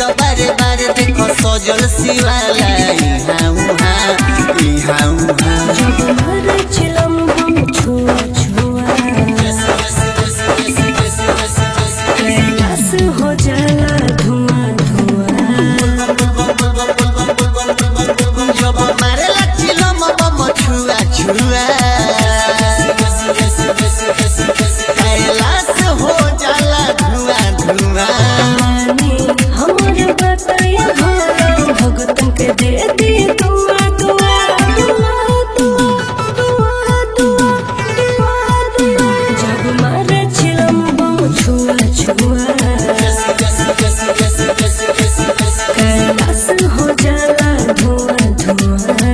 तो बारे बारे देखो सजल शिवाला इहाँ उहाँ जब मारे चिलम हम छुआ छुआ कैलाश हो जाला धुआं धुआं जब मारे चिलम बम छुआ छुआ कैलाश हो जाला धुआं धुआं हमारे बताया भगतन के दे दी दुआ दुआ जब मारे चिलम बम छुआ छुआ कैलाश हो जाला धुआं धुआं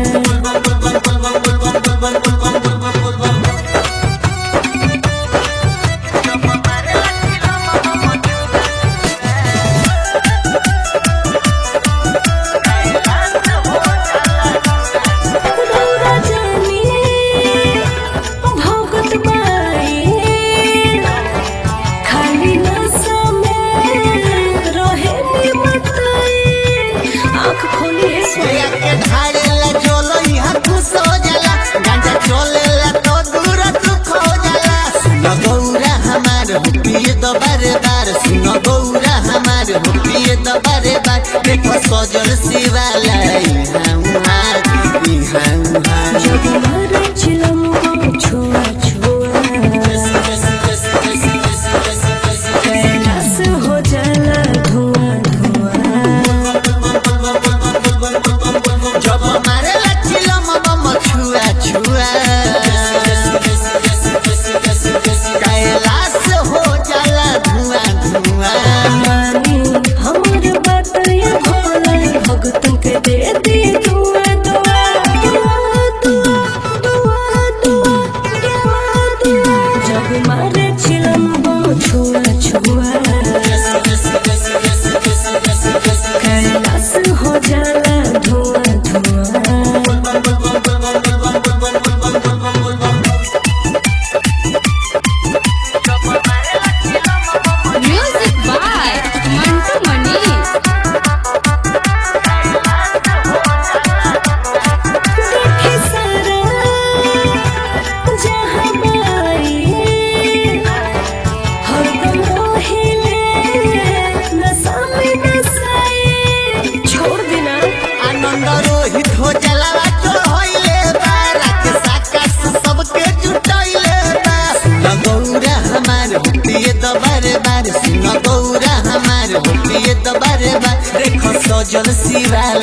बारे बार सुनो गौरा हमार होती तो बारे बार देखो सजल शिवाला इहाँ उहाँ जब मारे चिलम बम छुआ छुआ कैलाश हो जाला धुआं धुआं जब मारे चिलम बम छुआ छुआ कैलाश हो जाला धुआं धुआं हमारे बताया भोला भगतन के दे दी दुआ दुआ जब मारे चिलम बम छुआ छुआ कैलाश हो जाला धुआं धुआं Music by Mantu Manish. देखे सारा जहाँ बाई हरदम रोहिले नशा में नसाए छोड़ देना आनंद रोहित हो जलावा चोर होइले बा रात साकाश सबके जुटाइले बा सुन गौरा हमार होती तो बारे बार सुन गौरा हमार होती तो बारे बार देखो सजल शिवाला